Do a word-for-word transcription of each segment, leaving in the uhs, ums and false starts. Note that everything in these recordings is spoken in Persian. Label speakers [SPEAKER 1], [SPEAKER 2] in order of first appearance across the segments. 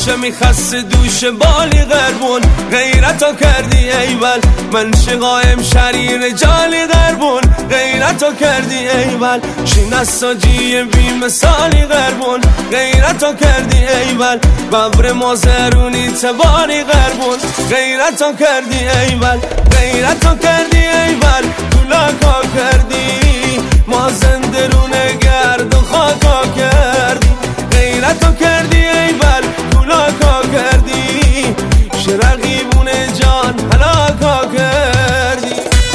[SPEAKER 1] چه میخسته دوش بالی غربون غیرتو کردی ایول من شقایم شریر جالی غربون غیرتو کردی ایول شین اساجی بی مثالی غربون غیرتو کردی ایول ببر مازرونی تباری غربون غیرتو کردی ایول غیرتو کردی ایول کلاکا کردی ما زندرون گرد و خاکا کردی غیرتو کردی ایول کلاکا کردی شرقیبون جان هلاکا کردی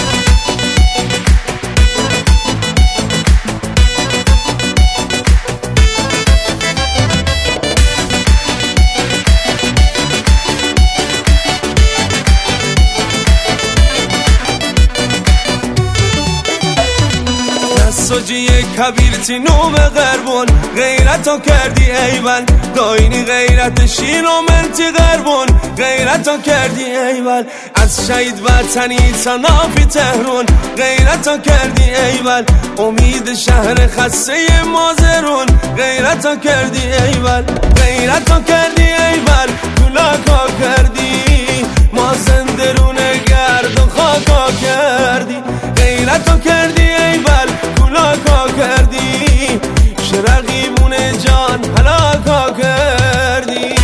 [SPEAKER 1] سوجی کبیر تی نوم غربون غیرتو کردی ایول داینی غیرت شین و منتی غربون غیرتو کردی ایول از شهید وطنی تا نافی تهرون غیرتو کردی ایول امید شهر خسته مازرون غیرتو کردی ایول غیرتو کردی ایول کلاکا کردی ما زندرون گرد و خاکا کردی غیرتو کردی ایول کلاکا کردی شرقیبون جان هلاکا کردی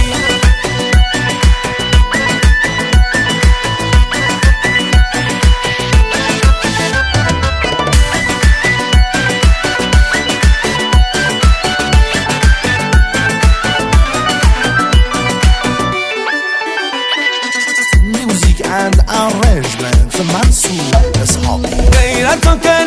[SPEAKER 2] Music and arrangements Mansour Eshabi
[SPEAKER 1] غیرتو